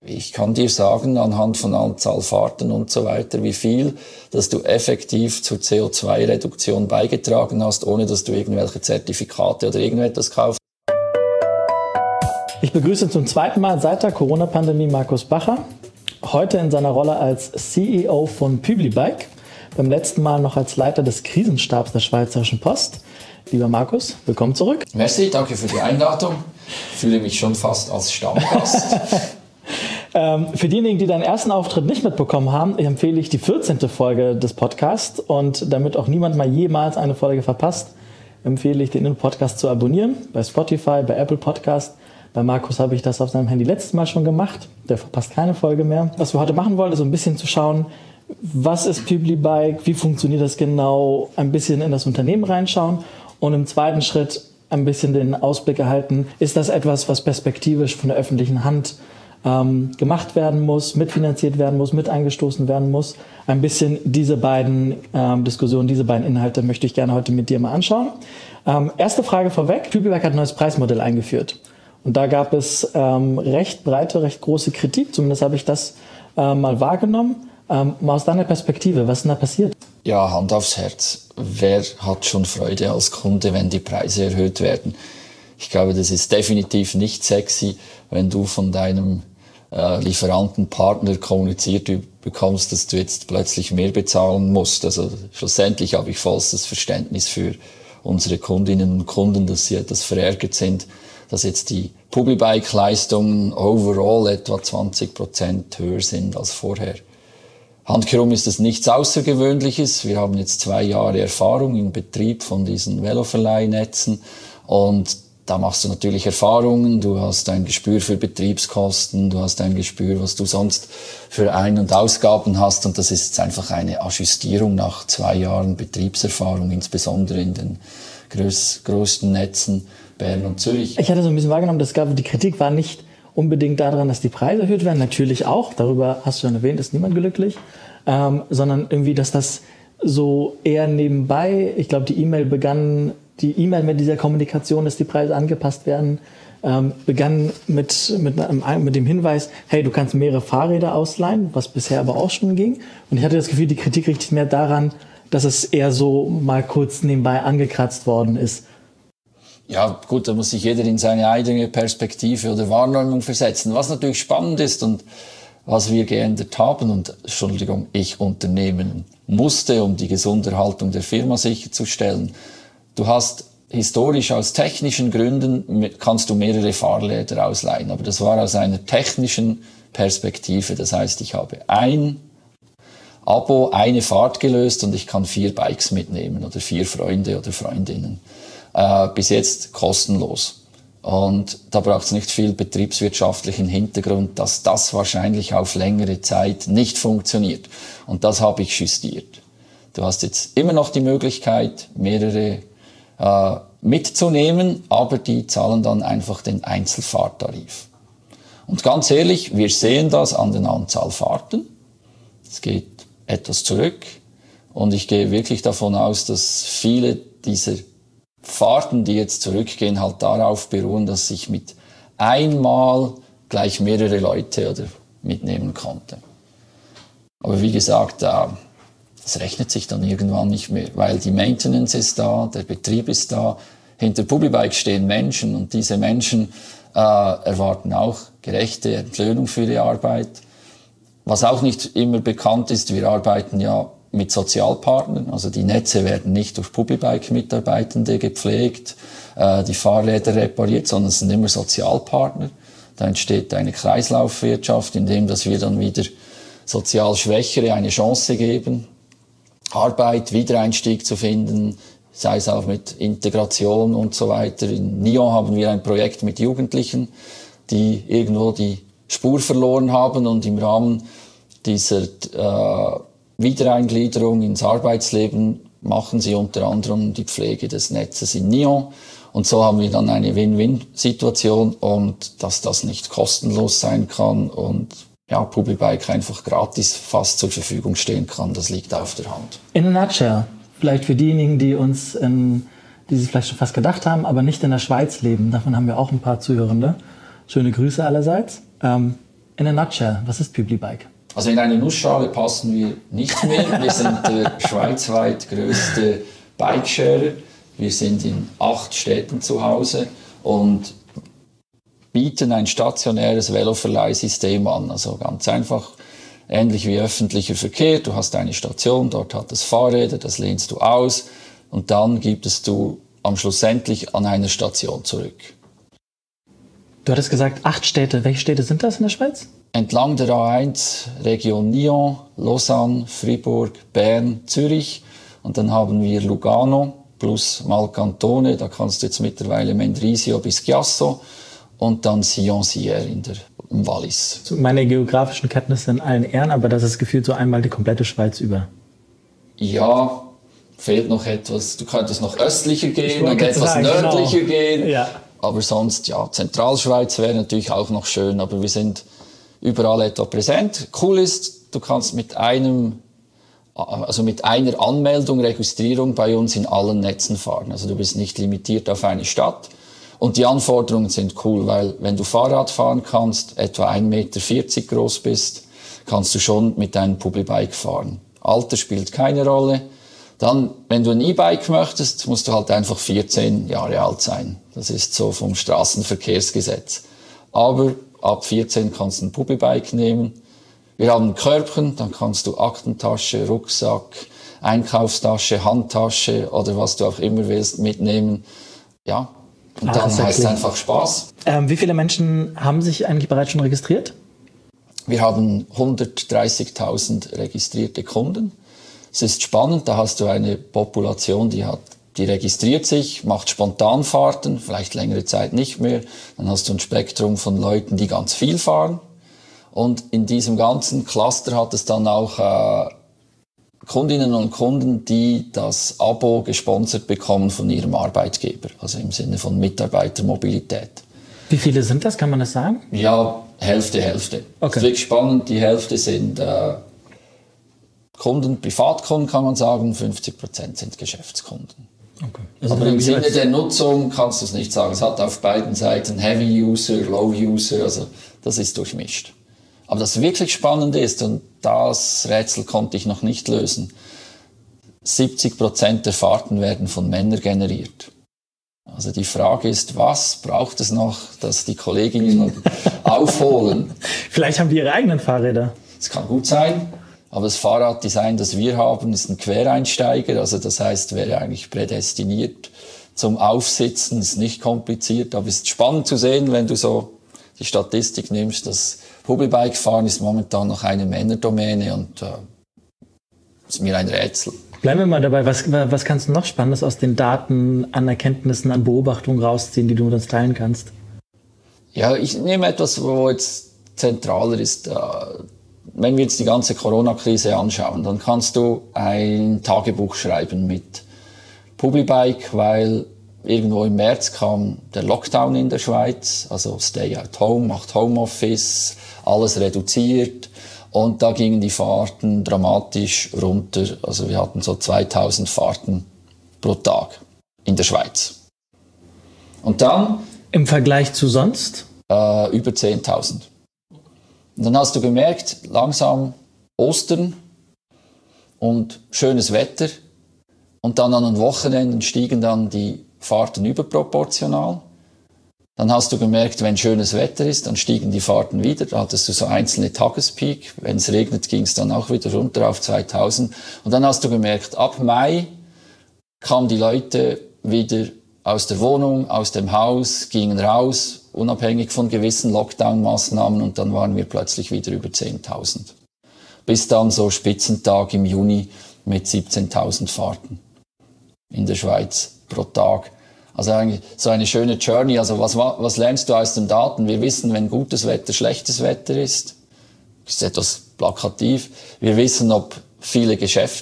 ich kann dir sagen, anhand von Anzahl Fahrten und so weiter, wie viel, dass du effektiv zur CO2-Reduktion beigetragen hast, ohne dass du irgendwelche Zertifikate oder irgendetwas kaufst. Ich begrüße zum zweiten Mal seit der Corona-Pandemie Markus Bacher, heute in seiner Rolle als CEO von Publibike, beim letzten Mal noch als Leiter des Krisenstabs der Schweizerischen Post. Lieber Markus, willkommen zurück. Merci, danke für die Einladung. Ich fühle mich schon fast als Stammgast. Für diejenigen, die deinen ersten Auftritt nicht mitbekommen haben, empfehle ich die 14. Folge des Podcasts. Und damit auch niemand mal jemals eine Folge verpasst, empfehle ich, den Podcast zu abonnieren. Bei Spotify, bei Apple Podcast. Bei Markus habe ich das auf seinem Handy letztes Mal schon gemacht. Der verpasst keine Folge mehr. Was wir heute machen wollen, ist so ein bisschen zu schauen, was ist Publibike, wie funktioniert das genau, ein bisschen in das Unternehmen reinschauen und im zweiten Schritt ein bisschen den Ausblick erhalten, ist das etwas, was perspektivisch von der öffentlichen Hand gemacht werden muss, mitfinanziert werden muss, mit eingestoßen werden muss. Ein bisschen diese beiden Diskussionen, diese beiden Inhalte möchte ich gerne heute mit dir mal anschauen. Erste Frage vorweg. Publibike hat ein neues Preismodell eingeführt. Und da gab es recht breite, recht große Kritik. Zumindest habe ich das mal wahrgenommen. Mal aus deiner Perspektive, was ist denn da passiert? Ja, Hand aufs Herz. Wer hat schon Freude als Kunde, wenn die Preise erhöht werden? Ich glaube, das ist definitiv nicht sexy, wenn du von deinem Lieferantenpartner kommuniziert bekommst, dass du jetzt plötzlich mehr bezahlen musst. Also schlussendlich habe ich vollstes Verständnis für unsere Kundinnen und Kunden, dass sie etwas verärgert sind, dass jetzt die Publibike-Leistungen overall etwa 20% höher sind als vorher. Handkehrum ist es nichts Außergewöhnliches. Wir haben jetzt 2 Jahre Erfahrung im Betrieb von diesen Veloverleihnetzen und da machst du natürlich Erfahrungen, du hast ein Gespür für Betriebskosten, du hast ein Gespür, was du sonst für Ein- und Ausgaben hast und das ist jetzt einfach eine Ajustierung nach 2 Jahren Betriebserfahrung, insbesondere in den größten Netzen Bern und Zürich. Ich hatte so ein bisschen wahrgenommen, die Kritik war nicht unbedingt daran, dass die Preise erhöht werden, natürlich auch, darüber hast du schon erwähnt, ist niemand glücklich, sondern irgendwie, dass das so eher nebenbei, ich glaube, die E-Mail mit dieser Kommunikation, dass die Preise angepasst werden, begann mit dem Hinweis, hey, du kannst mehrere Fahrräder ausleihen, was bisher aber auch schon ging. Und ich hatte das Gefühl, die Kritik richtet mehr daran, dass es eher so mal kurz nebenbei angekratzt worden ist. Ja, gut, da muss sich jeder in seine eigene Perspektive oder Wahrnehmung versetzen. Was natürlich spannend ist und was wir geändert haben und, ich unternehmen musste, um die Gesunderhaltung der Firma sicherzustellen. Du hast historisch aus technischen Gründen, kannst du mehrere Fahrräder ausleihen, aber das war aus einer technischen Perspektive. Das heißt, ich habe ein Abo, eine Fahrt gelöst und ich kann 4 Bikes mitnehmen oder 4 Freunde oder Freundinnen. Bis jetzt kostenlos. Und da braucht es nicht viel betriebswirtschaftlichen Hintergrund, dass das wahrscheinlich auf längere Zeit nicht funktioniert. Und das habe ich justiert. Du hast jetzt immer noch die Möglichkeit, mehrere mitzunehmen, aber die zahlen dann einfach den Einzelfahrttarif. Und ganz ehrlich, wir sehen das an der Anzahl Fahrten. Es geht etwas zurück. Und ich gehe wirklich davon aus, dass viele dieser Fahrten, die jetzt zurückgehen, halt darauf beruhen, dass ich mit einmal gleich mehrere Leute oder mitnehmen konnte. Aber wie gesagt, das rechnet sich dann irgendwann nicht mehr, weil die Maintenance ist da, der Betrieb ist da. Hinter Publibike stehen Menschen und diese Menschen erwarten auch gerechte Entlöhnung für ihre Arbeit. Was auch nicht immer bekannt ist, wir arbeiten ja mit Sozialpartnern, also die Netze werden nicht durch Publibike-Mitarbeitende gepflegt, die Fahrräder repariert, sondern es sind immer Sozialpartner. Da entsteht eine Kreislaufwirtschaft, indem dass wir dann wieder sozial Schwächere eine Chance geben, Arbeit, Wiedereinstieg zu finden, sei es auch mit Integration und so weiter. In Nyon haben wir ein Projekt mit Jugendlichen, die irgendwo die Spur verloren haben und im Rahmen dieser Wiedereingliederung ins Arbeitsleben machen sie unter anderem die Pflege des Netzes in Nyon. Und so haben wir dann eine Win-Win-Situation und dass das nicht kostenlos sein kann und ja, Publibike einfach gratis fast zur Verfügung stehen kann, das liegt auf der Hand. In a nutshell, vielleicht für diejenigen, die sich vielleicht schon fast gedacht haben, aber nicht in der Schweiz leben, davon haben wir auch ein paar Zuhörende. Schöne Grüße allerseits. In In a nutshell, was ist Publibike? Also in eine Nussschale passen wir nicht mehr. Wir sind der schweizweit größte Bikesharer. Wir sind in 8 Städten zu Hause und bieten ein stationäres Veloverleihsystem an. Also ganz einfach, ähnlich wie öffentlicher Verkehr. Du hast eine Station, dort hat es Fahrräder, das lehnst du aus und dann gibst du am schlussendlich an einer Station zurück. Du hattest gesagt 8 Städte. Welche Städte sind das in der Schweiz? Entlang der A1 Region Nyon, Lausanne, Fribourg, Bern, Zürich und dann haben wir Lugano plus Malcantone, da kannst du jetzt mittlerweile Mendrisio bis Chiasso und dann Sion-Sierre im Wallis. Meine geografischen Kenntnisse in allen Ehren, aber das ist gefühlt so einmal die komplette Schweiz über. Ja, fehlt noch etwas. Du könntest noch östlicher gehen und etwas nördlicher gehen. Ja. Aber sonst, ja, Zentralschweiz wäre natürlich auch noch schön, aber wir sind überall etwa präsent. Cool ist, du kannst mit einer Anmeldung, Registrierung bei uns in allen Netzen fahren. Also du bist nicht limitiert auf eine Stadt. Und die Anforderungen sind cool, weil wenn du Fahrrad fahren kannst, etwa 1,40 Meter groß bist, kannst du schon mit deinem Publibike fahren. Alter spielt keine Rolle. Dann, wenn du ein E-Bike möchtest, musst du halt einfach 14 Jahre alt sein. Das ist so vom Straßenverkehrsgesetz. Aber ab 14 kannst du ein Publibike nehmen. Wir haben ein Körbchen, dann kannst du Aktentasche, Rucksack, Einkaufstasche, Handtasche oder was du auch immer willst mitnehmen. Ja, und dann heißt es einfach Spaß. Wie viele Menschen haben sich eigentlich bereits schon registriert? Wir haben 130.000 registrierte Kunden. Es ist spannend, da hast du eine Population, die registriert sich, macht Spontanfahrten, vielleicht längere Zeit nicht mehr. Dann hast du ein Spektrum von Leuten, die ganz viel fahren. Und in diesem ganzen Cluster hat es dann auch Kundinnen und Kunden, die das Abo gesponsert bekommen von ihrem Arbeitgeber, also im Sinne von Mitarbeitermobilität. Wie viele sind das, kann man das sagen? Ja, Hälfte. Okay. Das ist wirklich spannend, die Hälfte sind Kunden, Privatkunden kann man sagen, 50% sind Geschäftskunden. Okay. Also aber im Sinne der Nutzung kannst du es nicht sagen. Es hat auf beiden Seiten Heavy User, Low User, also das ist durchmischt. Aber das wirklich Spannende ist, und das Rätsel konnte ich noch nicht lösen, 70% der Fahrten werden von Männern generiert. Also die Frage ist, was braucht es noch, dass die Kolleginnen aufholen? Vielleicht haben die ihre eigenen Fahrräder. Es kann gut sein. Aber das Fahrraddesign, das wir haben, ist ein Quereinsteiger. Also das heißt, wäre eigentlich prädestiniert zum Aufsitzen, ist nicht kompliziert. Aber es ist spannend zu sehen, wenn du so die Statistik nimmst, dass Publibike-Fahren ist momentan noch eine Männerdomäne und ist mir ein Rätsel. Bleiben wir mal dabei. Was kannst du noch Spannendes aus den Daten, an Erkenntnissen, an Beobachtungen rausziehen, die du mit uns teilen kannst? Ja, ich nehme etwas, wo jetzt zentraler ist. Wenn wir jetzt die ganze Corona-Krise anschauen, dann kannst du ein Tagebuch schreiben mit Publibike, weil irgendwo im März kam der Lockdown in der Schweiz, also Stay at Home, macht Homeoffice, alles reduziert und da gingen die Fahrten dramatisch runter. Also wir hatten so 2000 Fahrten pro Tag in der Schweiz. Und dann... Im Vergleich zu sonst? Über 10.000. Und dann hast du gemerkt, langsam Ostern und schönes Wetter. Und dann an den Wochenenden stiegen dann die Fahrten überproportional. Dann hast du gemerkt, wenn schönes Wetter ist, dann stiegen die Fahrten wieder. Da hattest du so einzelne Tagespeak. Wenn es regnet, ging es dann auch wieder runter auf 2000. Und dann hast du gemerkt, ab Mai kamen die Leute wieder aus der Wohnung, aus dem Haus, gingen raus, unabhängig von gewissen Lockdown-Maßnahmen, und dann waren wir plötzlich wieder über 10.000. Bis dann so Spitzentag im Juni mit 17.000 Fahrten in der Schweiz pro Tag. Also eigentlich so eine schöne Journey. Also was lernst du aus den Daten? Wir wissen, wenn gutes Wetter, schlechtes Wetter ist. Das ist etwas plakativ. Wir wissen, ob viele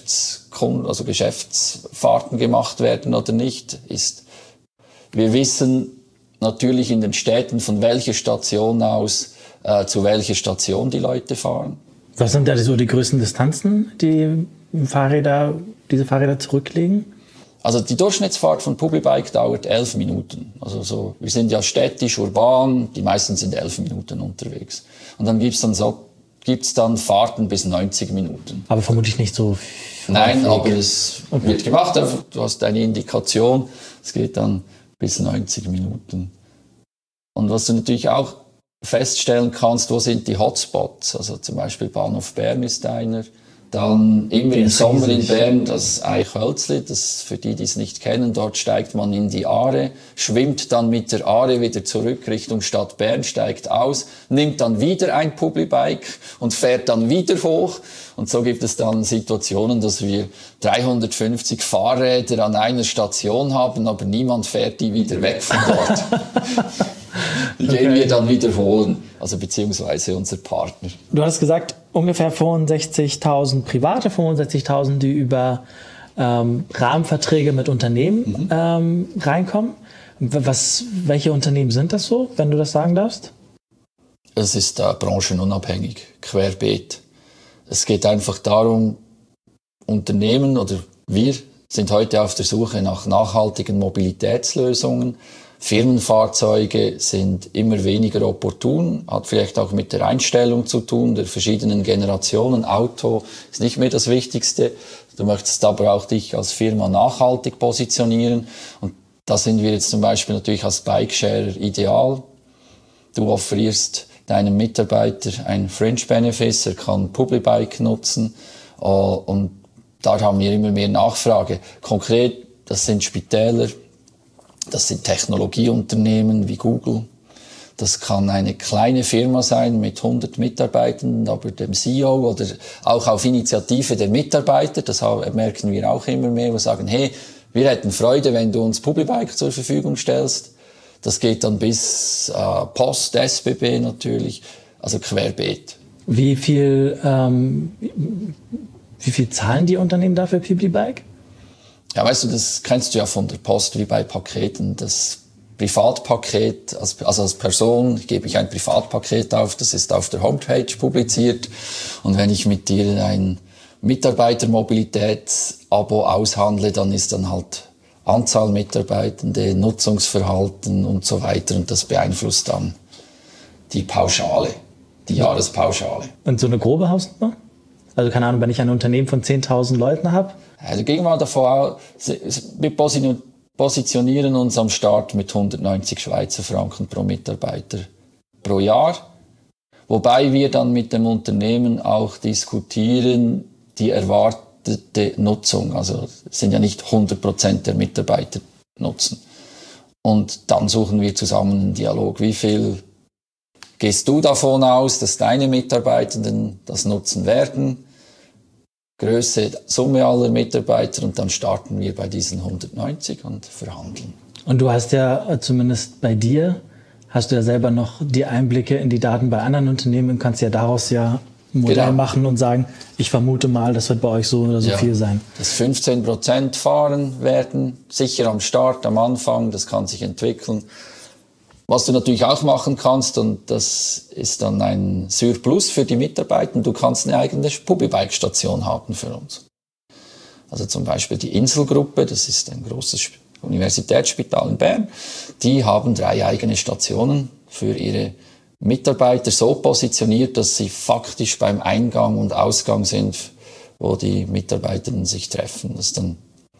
Geschäftsfahrten gemacht werden oder nicht. Wir wissen natürlich in den Städten, von welcher Station aus zu welcher Station die Leute fahren. Was sind da so die größten Distanzen, die diese Fahrräder zurücklegen? Also die Durchschnittsfahrt von Publibike dauert 11 Minuten. Also so, wir sind ja städtisch, urban, die meisten sind 11 Minuten unterwegs. Und dann gibt's dann Fahrten bis 90 Minuten. Aber vermutlich nicht so Nein, aber es wird gemacht. Du hast eine Indikation. Es geht dann bis 90 Minuten. Und was du natürlich auch feststellen kannst, wo sind die Hotspots? Also zum Beispiel Bahnhof Bern ist einer. Dann immer im Sommer in Bern das Eichhölzli, das für die es nicht kennen, dort steigt man in die Aare, schwimmt dann mit der Aare wieder zurück Richtung Stadt Bern, steigt aus, nimmt dann wieder ein Publibike und fährt dann wieder hoch. Und so gibt es dann Situationen, dass wir 350 Fahrräder an einer Station haben, aber niemand fährt die wieder weg von dort. Die gehen wir dann wiederholen, also beziehungsweise unser Partner. Du hast gesagt, ungefähr 65.000 Private, 65.000, die über Rahmenverträge mit Unternehmen reinkommen. Welche Unternehmen sind das so, wenn du das sagen darfst? Es ist branchenunabhängig, querbeet. Es geht einfach darum, Unternehmen oder wir sind heute auf der Suche nach nachhaltigen Mobilitätslösungen. Firmenfahrzeuge sind immer weniger opportun, hat vielleicht auch mit der Einstellung zu tun, der verschiedenen Generationen. Auto ist nicht mehr das Wichtigste. Du möchtest aber auch dich als Firma nachhaltig positionieren. Und da sind wir jetzt zum Beispiel natürlich als Bikesharer ideal. Du offerierst deinem Mitarbeiter ein Fringe Benefit, er kann Publibike nutzen. Und da haben wir immer mehr Nachfrage. Konkret, das sind Spitäler, das sind Technologieunternehmen wie Google. Das kann eine kleine Firma sein mit 100 Mitarbeitern, aber dem CEO oder auch auf Initiative der Mitarbeiter, das merken wir auch immer mehr, wir sagen, hey, wir hätten Freude, wenn du uns Publibike zur Verfügung stellst. Das geht dann bis Post, SBB natürlich, also querbeet. Wie viel zahlen die Unternehmen dafür Publibike? Ja, weißt du, das kennst du ja von der Post wie bei Paketen. Das Privatpaket, also als Person gebe ich ein Privatpaket auf, das ist auf der Homepage publiziert. Und wenn ich mit dir ein Mitarbeitermobilitätsabo aushandle, dann ist dann halt Anzahl Mitarbeitende, Nutzungsverhalten und so weiter. Und das beeinflusst dann die Pauschale, die Jahrespauschale. Und so eine grobe Hausnummer? Also keine Ahnung, wenn ich ein Unternehmen von 10.000 Leuten habe? Also gehen wir mal davon aus, wir positionieren uns am Start mit 190 Schweizer Franken pro Mitarbeiter pro Jahr. Wobei wir dann mit dem Unternehmen auch diskutieren, die erwartete Nutzung. Also es sind ja nicht 100% der Mitarbeiter nutzen. Und dann suchen wir zusammen einen Dialog. Wie viel gehst du davon aus, dass deine Mitarbeitenden das nutzen werden? Größe, Summe aller Mitarbeiter und dann starten wir bei diesen 190 und verhandeln. Und du hast ja zumindest bei dir, hast du ja selber noch die Einblicke in die Daten bei anderen Unternehmen und kannst ja daraus ja ein Modell machen und sagen, ich vermute mal, das wird bei euch so oder so viel sein. Dass 15% fahren werden, sicher am Start, am Anfang, das kann sich entwickeln. Was du natürlich auch machen kannst, und das ist dann ein Surplus für die Mitarbeiter, du kannst eine eigene Publibike-Station haben für uns. Also zum Beispiel die Inselgruppe, das ist ein großes Universitätsspital in Bern, die haben 3 eigene Stationen für ihre Mitarbeiter so positioniert, dass sie faktisch beim Eingang und Ausgang sind, wo die Mitarbeiter sich treffen. Das ist dann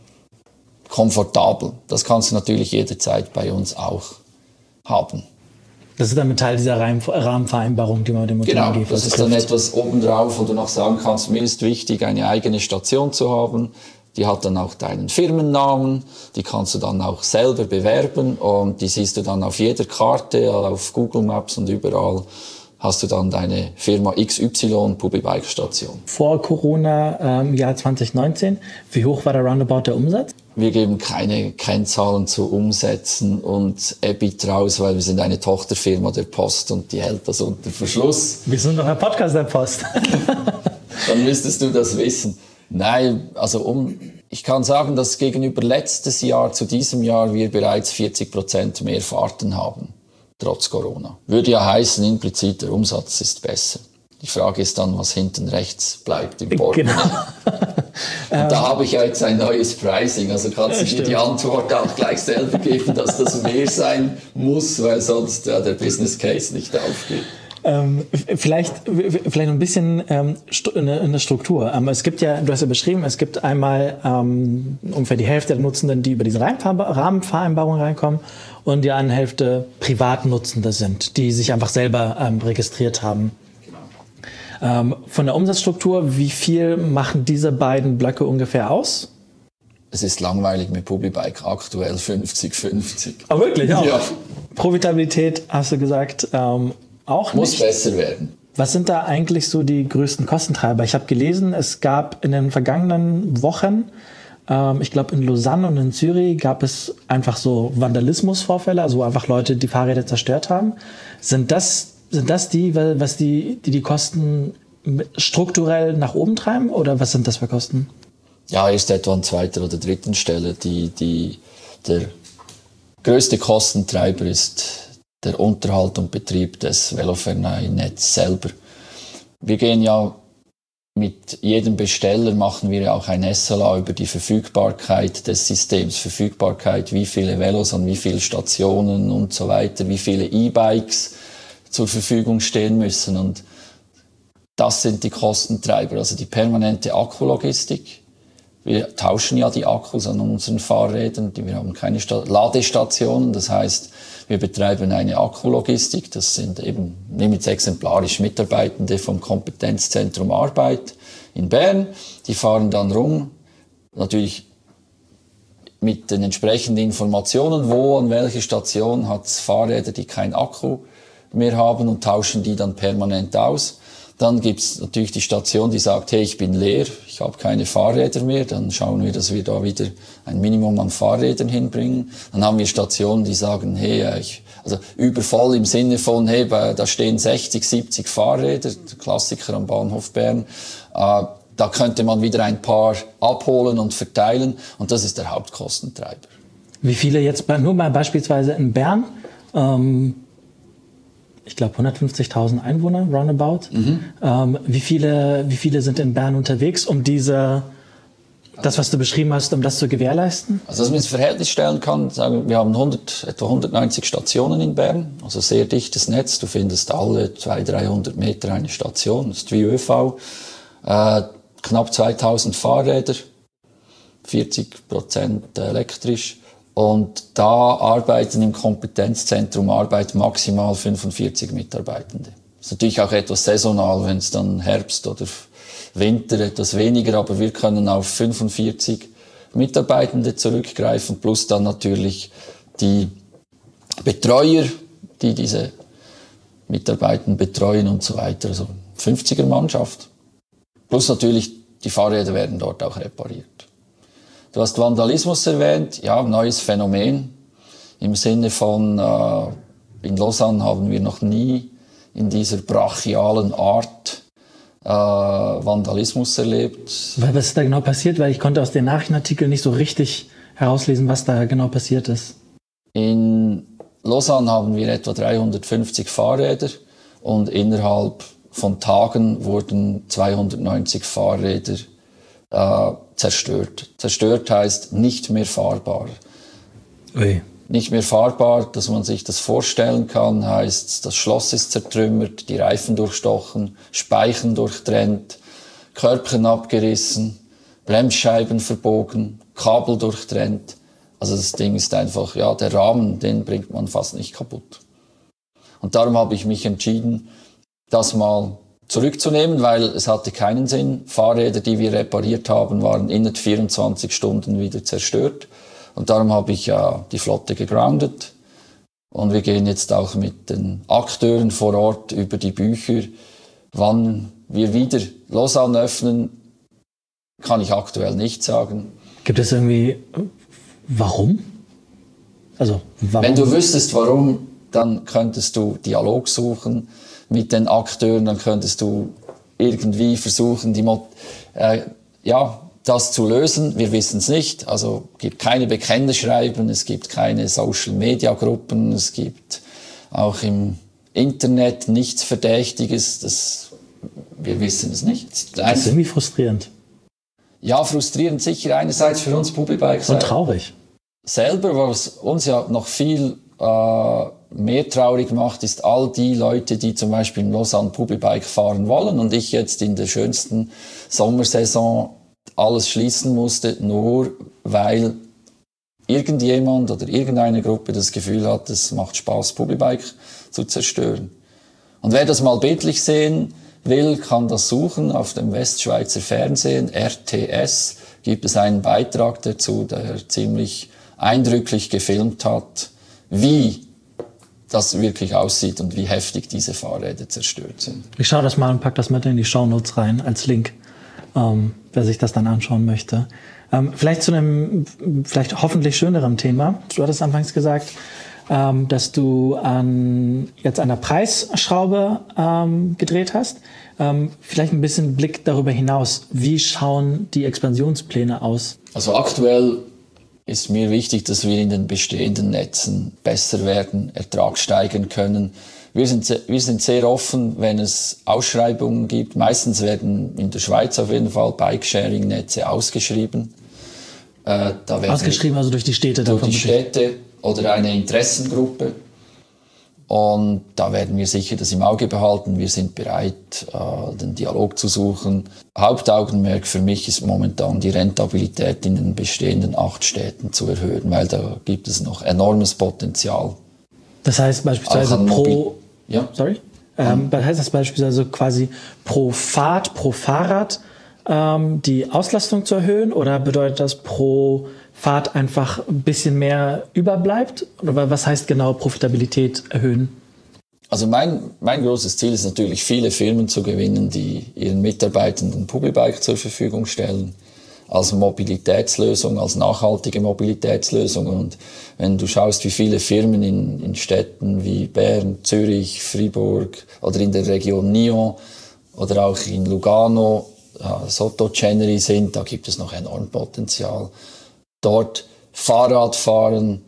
komfortabel. Das kannst du natürlich jederzeit bei uns auch haben. Das ist dann Teil dieser Rahmenvereinbarung, die man mit dem Unternehmen trifft. Genau, das ist dann etwas obendrauf, wo du noch sagen kannst, mir ist wichtig, eine eigene Station zu haben. Die hat dann auch deinen Firmennamen, die kannst du dann auch selber bewerben und die siehst du dann auf jeder Karte, auf Google Maps und überall hast du dann deine Firma XY Publibike Station. Vor Corona im Jahr 2019, wie hoch war der Roundabout der Umsatz? Wir geben keine Kennzahlen zu Umsätzen und EBIT raus, weil wir sind eine Tochterfirma der Post und die hält das unter Verschluss. Wir sind doch ein Podcast der Post. Dann müsstest du das wissen. Nein, also ich kann sagen, dass gegenüber letztes Jahr zu diesem Jahr wir bereits 40% mehr Fahrten haben, trotz Corona. Würde ja heißen, implizit der Umsatz ist besser. Die Frage ist dann, was hinten rechts bleibt im Portemonnaie. Genau. Und da habe ich ja jetzt ein neues Pricing, also kannst du dir die Antwort auch gleich selber geben, dass das mehr sein muss, weil sonst der Business Case nicht aufgeht. Vielleicht ein bisschen eine Struktur. Es gibt ja, du hast ja beschrieben, es gibt einmal ungefähr die Hälfte der Nutzenden, die über diese Rahmenvereinbarung reinkommen und die andere Hälfte Privatnutzende sind, die sich einfach selber registriert haben. Von der Umsatzstruktur, wie viel machen diese beiden Blöcke ungefähr aus? Es ist langweilig mit Publibike, aktuell 50-50. Oh, wirklich? Auch? Ja. Profitabilität, hast du gesagt, auch muss nicht. Besser werden. Was sind da eigentlich so die größten Kostentreiber? Ich habe gelesen, es gab in den vergangenen Wochen, ich glaube in Lausanne und in Zürich, gab es einfach so Vandalismusvorfälle, also einfach Leute, die Fahrräder zerstört haben. Sind das die Kosten strukturell nach oben treiben oder was sind das für Kosten? Ja, erst etwa an zweiter oder dritten Stelle. Der größte Kostentreiber ist der Unterhalt und Betrieb des Velofernnetzes selber. Wir gehen ja mit jedem Besteller, machen wir ja auch ein SLA über die Verfügbarkeit des Systems. Verfügbarkeit, wie viele Velos an wie viele Stationen und so weiter, wie viele E-Bikes zur Verfügung stehen müssen. Und das sind die Kostentreiber, also die permanente Akkulogistik. Wir tauschen ja die Akkus an unseren Fahrrädern, wir haben keine Ladestationen, das heißt, wir betreiben eine Akkulogistik, das sind eben, nehmen jetzt exemplarisch Mitarbeitende vom Kompetenzzentrum Arbeit in Bern, die fahren dann rum, natürlich mit den entsprechenden Informationen, wo, an welcher Station hat es Fahrräder, die keinen Akku mehr haben und tauschen die dann permanent aus. Dann gibt's natürlich die Station, die sagt, hey, ich bin leer, ich habe keine Fahrräder mehr. Dann schauen wir, dass wir da wieder ein Minimum an Fahrrädern hinbringen. Dann haben wir Stationen, die sagen, hey, also übervoll im Sinne von, hey, da stehen 60, 70 Fahrräder, der Klassiker am Bahnhof Bern. Da könnte man wieder ein paar abholen und verteilen. Und das ist der Hauptkostentreiber. Wie viele jetzt, nur mal beispielsweise in Bern, ich glaube 150.000 Einwohner, roundabout. Wie viele sind in Bern unterwegs, um das, was du beschrieben hast, um das zu gewährleisten? Also, dass man ins Verhältnis stellen kann, sagen wir haben etwa 190 Stationen in Bern, also sehr dichtes Netz. Du findest alle 200-300 Meter eine Station, das ist wie ÖV. Knapp 2000 Fahrräder, 40% elektrisch. Und da arbeiten im Kompetenzzentrum maximal 45 Mitarbeitende. Das ist natürlich auch etwas saisonal, wenn es dann Herbst oder Winter etwas weniger, aber wir können auf 45 Mitarbeitende zurückgreifen, plus dann natürlich die Betreuer, die diese Mitarbeitenden betreuen und so weiter. Also 50er-Mannschaft. Plus natürlich, die Fahrräder werden dort auch repariert. Du hast Vandalismus erwähnt, ja, neues Phänomen. Im Sinne von, in Lausanne haben wir noch nie in dieser brachialen Art Vandalismus erlebt. Was ist da genau passiert? Weil ich konnte aus den Nachrichtenartikeln nicht so richtig herauslesen, was da genau passiert ist. In Lausanne haben wir etwa 350 Fahrräder und innerhalb von Tagen wurden 290 Fahrräder zerstört. Zerstört heißt nicht mehr fahrbar. Ui. Nicht mehr fahrbar, dass man sich das vorstellen kann, heißt, das Schloss ist zertrümmert, die Reifen durchstochen, Speichen durchtrennt, Körbchen abgerissen, Bremsscheiben verbogen, Kabel durchtrennt. Also das Ding ist einfach, ja, der Rahmen, den bringt man fast nicht kaputt. Und darum habe ich mich entschieden, das mal zurückzunehmen, weil es hatte keinen Sinn. Fahrräder, die wir repariert haben, waren innerhalb 24 Stunden wieder zerstört. Und darum habe ich die Flotte gegroundet. Und wir gehen jetzt auch mit den Akteuren vor Ort über die Bücher. Wann wir wieder Lausanne öffnen, kann ich aktuell nicht sagen. Gibt es irgendwie, warum? Also, warum? Wenn du wüsstest, warum, dann könntest du Dialog suchen mit den Akteuren, dann könntest du irgendwie versuchen, das zu lösen. Wir wissen es nicht. Also es gibt keine Bekennerschreiben, es gibt keine Social-Media-Gruppen, es gibt auch im Internet nichts Verdächtiges. Wir wissen es nicht. Das ist irgendwie frustrierend. Ja, frustrierend sicher einerseits für uns Publibike. Und traurig. Selber, was uns ja noch viel mehr traurig macht, ist all die Leute, die zum Beispiel in Lausanne Publibike fahren wollen und ich jetzt in der schönsten Sommersaison alles schließen musste, nur weil irgendjemand oder irgendeine Gruppe das Gefühl hat, es macht Spaß, Publibike zu zerstören. Und wer das mal bildlich sehen will, kann das suchen auf dem Westschweizer Fernsehen, RTS, gibt es einen Beitrag dazu, der ziemlich eindrücklich gefilmt hat, wie das wirklich aussieht und wie heftig diese Fahrräder zerstört sind. Ich schaue das mal und packe das mit in die Shownotes rein als Link, wer sich das dann anschauen möchte. Vielleicht zu einem hoffentlich schöneren Thema. Du hattest anfangs gesagt, dass du jetzt an der Preisschraube gedreht hast. Vielleicht ein bisschen Blick darüber hinaus. Wie schauen die Expansionspläne aus? Also aktuell ist mir wichtig, dass wir in den bestehenden Netzen besser werden, Ertrag steigern können. Wir sind sehr offen, wenn es Ausschreibungen gibt. Meistens werden in der Schweiz auf jeden Fall Bike-Sharing-Netze ausgeschrieben. Ausgeschrieben, also durch die Städte? Durch die Städte oder eine Interessengruppe. Und da werden wir sicher das im Auge behalten. Wir sind bereit, den Dialog zu suchen. Hauptaugenmerk für mich ist momentan die Rentabilität in den bestehenden 8 Städten zu erhöhen, weil da gibt es noch enormes Potenzial. Das heißt beispielsweise heißt das beispielsweise quasi pro Fahrt, pro Fahrrad die Auslastung zu erhöhen, oder bedeutet das pro Fahrt einfach ein bisschen mehr überbleibt? Oder was heißt genau Profitabilität erhöhen? Also mein großes Ziel ist natürlich, viele Firmen zu gewinnen, die ihren Mitarbeitenden Publibike zur Verfügung stellen, als Mobilitätslösung, als nachhaltige Mobilitätslösung. Und wenn du schaust, wie viele Firmen in Städten wie Bern, Zürich, Fribourg oder in der Region Nyon oder auch in Lugano Sottogeneri sind, da gibt es noch enorm Potenzial. Dort Fahrradfahren,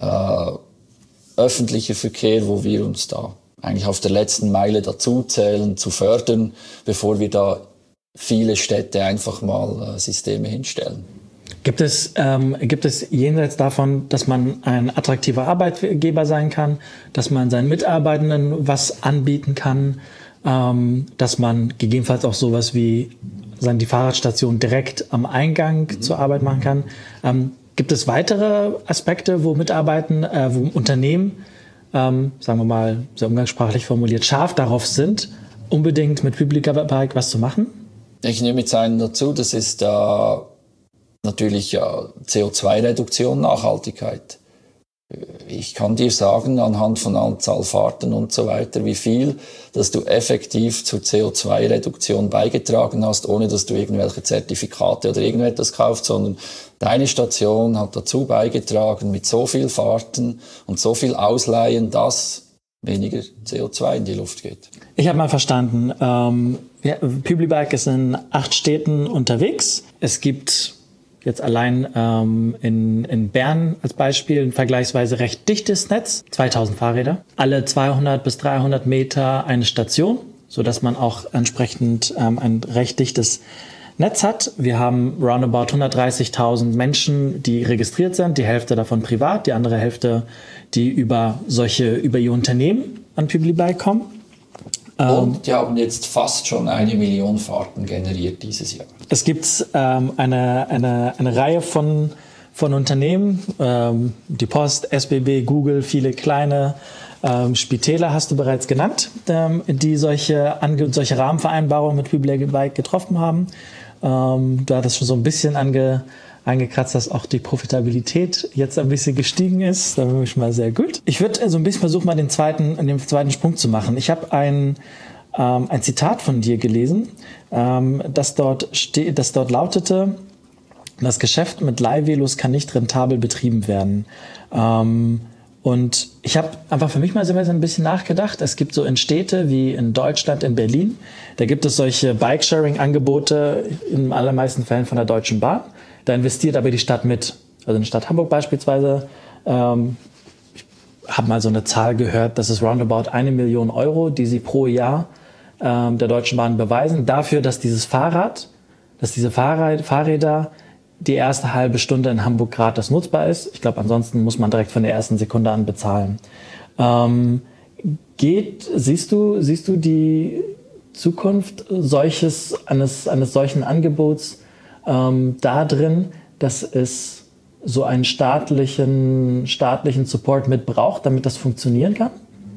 öffentlicher Verkehr, wo wir uns da eigentlich auf der letzten Meile dazu zählen, zu fördern, bevor wir da viele Städte einfach mal Systeme hinstellen. Gibt es jenseits davon, dass man ein attraktiver Arbeitgeber sein kann, dass man seinen Mitarbeitenden was anbieten kann, dass man gegebenenfalls auch sowas wie die Fahrradstation direkt am Eingang zur Arbeit machen kann? Gibt es weitere Aspekte, wo wo Unternehmen, sagen wir mal sehr umgangssprachlich formuliert, scharf darauf sind, unbedingt mit Publibike was zu machen? Ich nehme jetzt einen dazu, das ist natürlich CO2-Reduktion, Nachhaltigkeit. Ich kann dir sagen, anhand von Anzahl Fahrten und so weiter, wie viel, dass du effektiv zur CO2-Reduktion beigetragen hast, ohne dass du irgendwelche Zertifikate oder irgendetwas kaufst, sondern deine Station hat dazu beigetragen, mit so viel Fahrten und so viel Ausleihen, dass weniger CO2 in die Luft geht. Ich habe mal verstanden, Publibike ist in 8 Städten unterwegs. Es gibt jetzt allein in Bern als Beispiel ein vergleichsweise recht dichtes Netz, 2000 Fahrräder, alle 200 bis 300 Meter eine Station, sodass man auch entsprechend ein recht dichtes Netz hat. Wir haben roundabout 130.000 Menschen, die registriert sind, die Hälfte davon privat, die andere Hälfte, die über ihr Unternehmen an Publibike kommen. Und die haben jetzt fast schon 1 Million Fahrten generiert dieses Jahr. Es gibt eine Reihe von Unternehmen, die Post, SBB, Google, viele kleine Spitäler hast du bereits genannt, die solche Rahmenvereinbarungen mit Publibike getroffen haben. Du hattest schon so ein bisschen angekratzt, dass auch die Profitabilität jetzt ein bisschen gestiegen ist. Da bin ich mal sehr gut. Ich würde so ein bisschen versuchen, mal den zweiten Sprung zu machen. Ich habe ein Zitat von dir gelesen, das dort lautete: Das Geschäft mit Leihvelos kann nicht rentabel betrieben werden. Und ich habe einfach für mich mal so ein bisschen nachgedacht. Es gibt so in Städte wie in Deutschland, in Berlin, da gibt es solche Bike-Sharing-Angebote, in den allermeisten Fällen von der Deutschen Bahn. Da investiert aber die Stadt mit. Also in der Stadt Hamburg beispielsweise, ich habe mal so eine Zahl gehört, das ist roundabout 1 Million Euro, die sie pro Jahr der Deutschen Bahn beweisen, dafür, dass dieses Fahrrad, dass diese Fahrräder die erste halbe Stunde in Hamburg gratis nutzbar ist. Ich glaube, ansonsten muss man direkt von der ersten Sekunde an bezahlen. Siehst du die Zukunft eines solchen Angebots da drin, dass es so einen staatlichen Support mit braucht, damit das funktionieren kann?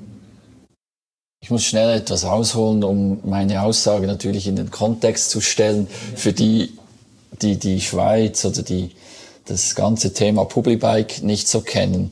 Ich muss schnell etwas ausholen, um meine Aussage natürlich in den Kontext zu stellen, für die Schweiz oder das ganze Thema Publibike nicht so kennen.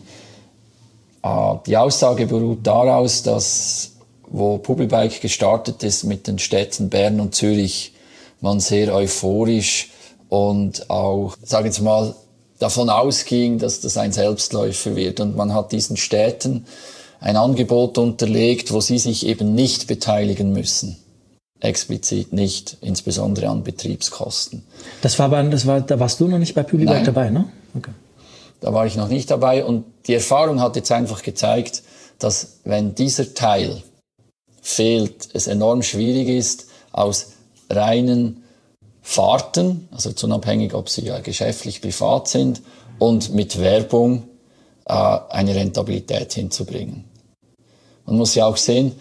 Die Aussage beruht daraus, dass, wo Publibike gestartet ist mit den Städten Bern und Zürich, man sehr euphorisch und auch, sagen wir mal, davon ausging, dass das ein Selbstläufer wird. Und man hat diesen Städten ein Angebot unterlegt, wo sie sich eben nicht beteiligen müssen. Explizit nicht, insbesondere an Betriebskosten. Da warst du noch nicht bei Publibike dabei, ne? Okay. Da war ich noch nicht dabei und die Erfahrung hat jetzt einfach gezeigt, dass wenn dieser Teil fehlt, es enorm schwierig ist, aus reinen Fahrten, also jetzt unabhängig, ob sie geschäftlich, privat sind, und mit Werbung eine Rentabilität hinzubringen. Man muss ja auch sehen,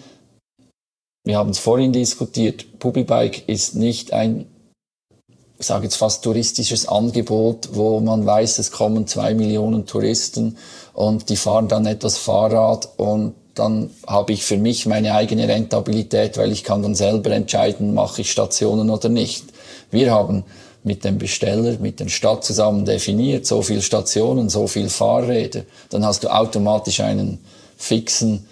wir haben es vorhin diskutiert, Publibike ist nicht ein, ich sage jetzt fast touristisches Angebot, wo man weiß, es kommen 2 Millionen Touristen und die fahren dann etwas Fahrrad und dann habe ich für mich meine eigene Rentabilität, weil ich kann dann selber entscheiden, mache ich Stationen oder nicht. Wir haben mit dem Besteller, mit der Stadt zusammen definiert, so viele Stationen, so viele Fahrräder. Dann hast du automatisch einen fixen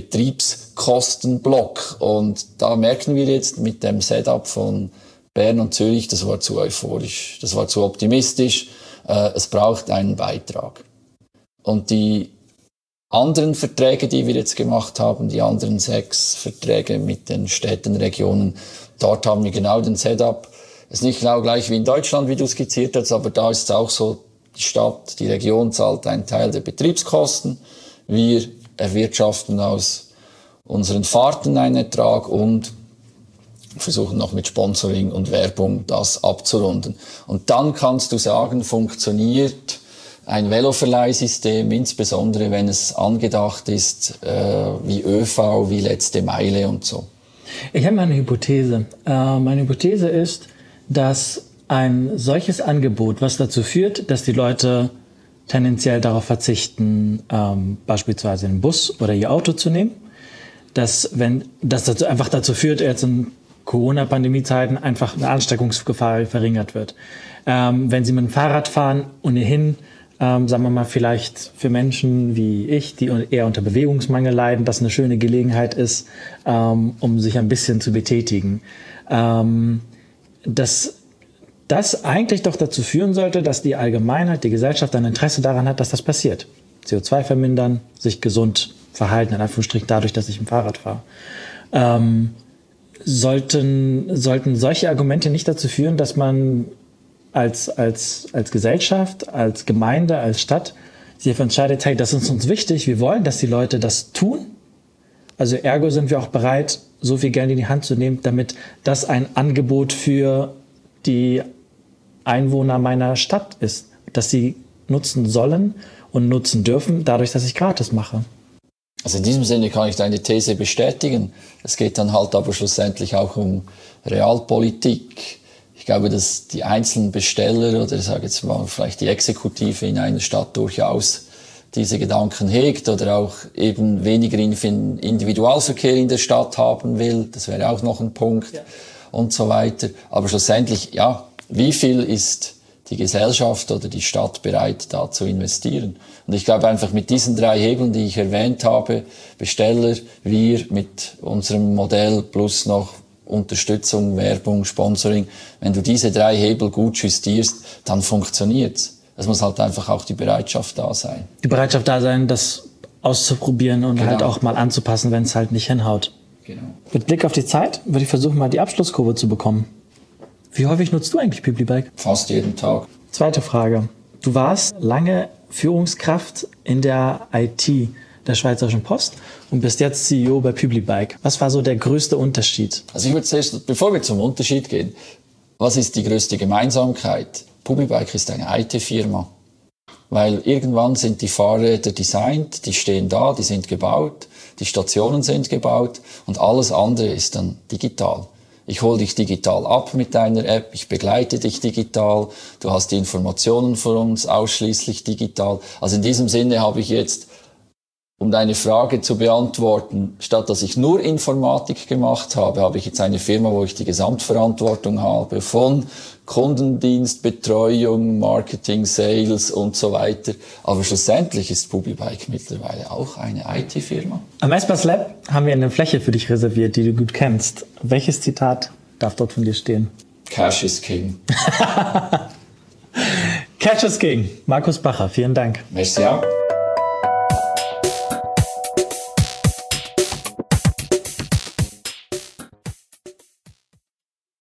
Betriebskostenblock. Und da merken wir jetzt mit dem Setup von Bern und Zürich, das war zu euphorisch, das war zu optimistisch. Es braucht einen Beitrag. Und die anderen Verträge, die wir jetzt gemacht haben, die anderen 6 Verträge mit den Städten, Regionen, dort haben wir genau den Setup. Es ist nicht genau gleich wie in Deutschland, wie du skizziert hast, aber da ist es auch so, die Stadt, die Region zahlt einen Teil der Betriebskosten. Wir erwirtschaften aus unseren Fahrten einen Ertrag und versuchen noch mit Sponsoring und Werbung das abzurunden. Und dann kannst du sagen, funktioniert ein Veloverleihsystem, insbesondere wenn es angedacht ist, wie ÖV, wie letzte Meile und so. Ich habe mal eine Hypothese. Meine Hypothese ist, dass ein solches Angebot, was dazu führt, dass die Leute tendenziell darauf verzichten, beispielsweise einen Bus oder ihr Auto zu nehmen, dass das einfach dazu führt, jetzt in Corona-Pandemie-Zeiten einfach eine Ansteckungsgefahr verringert wird. Wenn sie mit dem Fahrrad fahren, ohnehin, sagen wir mal, vielleicht für Menschen wie ich, die eher unter Bewegungsmangel leiden, das eine schöne Gelegenheit ist, um sich ein bisschen zu betätigen. Dass das eigentlich doch dazu führen sollte, dass die Allgemeinheit, die Gesellschaft ein Interesse daran hat, dass das passiert. CO2 vermindern, sich gesund verhalten, in Anführungsstrichen dadurch, dass ich im Fahrrad fahre. Sollten solche Argumente nicht dazu führen, dass man als Gesellschaft, als Gemeinde, als Stadt sich entscheidet, hey, das ist uns wichtig, wir wollen, dass die Leute das tun. Also ergo sind wir auch bereit, so viel Geld in die Hand zu nehmen, damit das ein Angebot für die Einwohner meiner Stadt ist, dass sie nutzen sollen und nutzen dürfen, dadurch, dass ich gratis mache. Also in diesem Sinne kann ich deine These bestätigen. Es geht dann halt aber schlussendlich auch um Realpolitik. Ich glaube, dass die einzelnen Besteller oder sage jetzt mal vielleicht die Exekutive in einer Stadt durchaus diese Gedanken hegt oder auch eben weniger Individualverkehr in der Stadt haben will. Das wäre auch noch ein Punkt, ja. Und so weiter. Aber schlussendlich, ja, wie viel ist die Gesellschaft oder die Stadt bereit, da zu investieren? Und ich glaube einfach mit diesen 3 Hebeln, die ich erwähnt habe, Besteller, wir mit unserem Modell plus noch Unterstützung, Werbung, Sponsoring, wenn du diese 3 Hebel gut justierst, dann funktioniert's. Es muss halt einfach auch die Bereitschaft da sein. Die Bereitschaft da sein, das auszuprobieren und halt auch mal anzupassen, wenn es halt nicht hinhaut. Genau. Mit Blick auf die Zeit würde ich versuchen, mal die Abschlusskurve zu bekommen. Wie häufig nutzt du eigentlich Publibike? Fast jeden Tag. Zweite Frage. Du warst lange Führungskraft in der IT der Schweizerischen Post und bist jetzt CEO bei Publibike. Was war so der größte Unterschied? Also ich würde zuerst, bevor wir zum Unterschied gehen, Was ist die größte Gemeinsamkeit? Publibike ist eine IT-Firma. Weil irgendwann sind die Fahrräder designt, die stehen da, die sind gebaut, die Stationen sind gebaut und alles andere ist dann digital. Ich hole dich digital ab mit deiner App, ich begleite dich digital, du hast die Informationen von uns ausschließlich digital. Also in diesem Sinne habe ich jetzt, um deine Frage zu beantworten, statt dass ich nur Informatik gemacht habe, habe ich jetzt eine Firma, wo ich die Gesamtverantwortung habe von Kundendienst, Betreuung, Marketing, Sales und so weiter. Aber schlussendlich ist Publibike mittlerweile auch eine IT-Firma. Am Espace Lab haben wir eine Fläche für dich reserviert, die du gut kennst. Welches Zitat darf dort von dir stehen? Cash is King. Cash is King. Markus Bacher, vielen Dank. Merci auch.